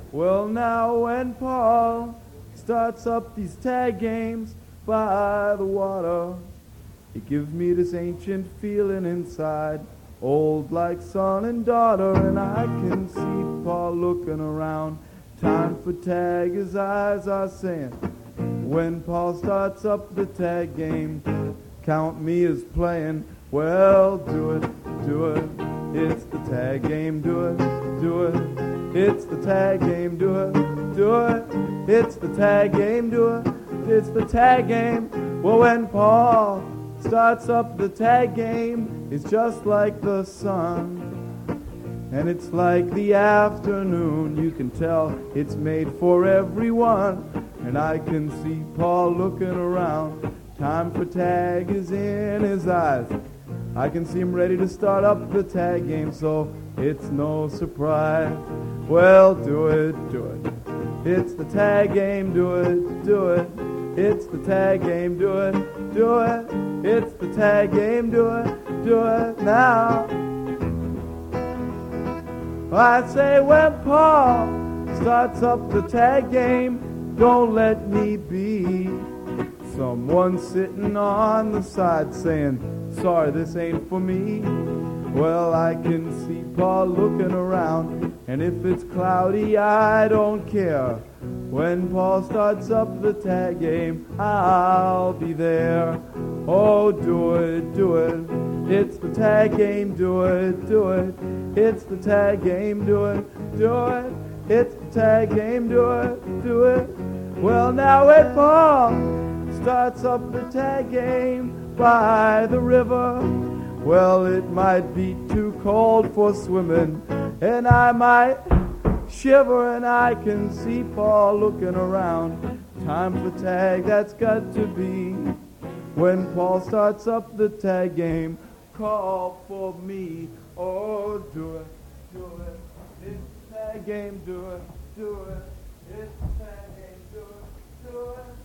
Well, now when Paul starts up these tag games by the water, it gives me this ancient feeling inside, old like son and daughter, and I can see Paul looking around. Time for tag, his eyes are saying, when Paul starts up the tag game, count me as playing. Well, do it, do it, it's the tag game, do it, do it, it's the tag game, do it, do it, it's the tag game, do it, it's the tag game. Well, when Paul starts up the tag game, it's just like the sun, and it's like the afternoon. You can tell it's made for everyone, and I can see Paul looking around. Time for tag is in his eyes. I can see him ready to start up the tag game, so it's no surprise. Well, do it, do it. It's the tag game, do it, do it. It's the tag game, do it, do it. It's the tag game, do it now. I say when Paul starts up the tag game, don't let me be someone sitting on the side saying, sorry, this ain't for me. Well, I can see Paul looking around, and if it's cloudy, I don't care. When Paul starts up the tag game, I'll be there. Oh, do it, do it. It's the tag game, do it, do it. It's the tag game, do it, do it. It's the tag game, do it, do it. Well, now when Paul starts up the tag game by the river, well, it might be too cold for swimming, and I might shiver, and I can see Paul looking around. Time for tag, that's got to be. When Paul starts up the tag game, call for me. Oh, do it, do it. It's the tag game, do it, do it. It's the tag game, do it, do it.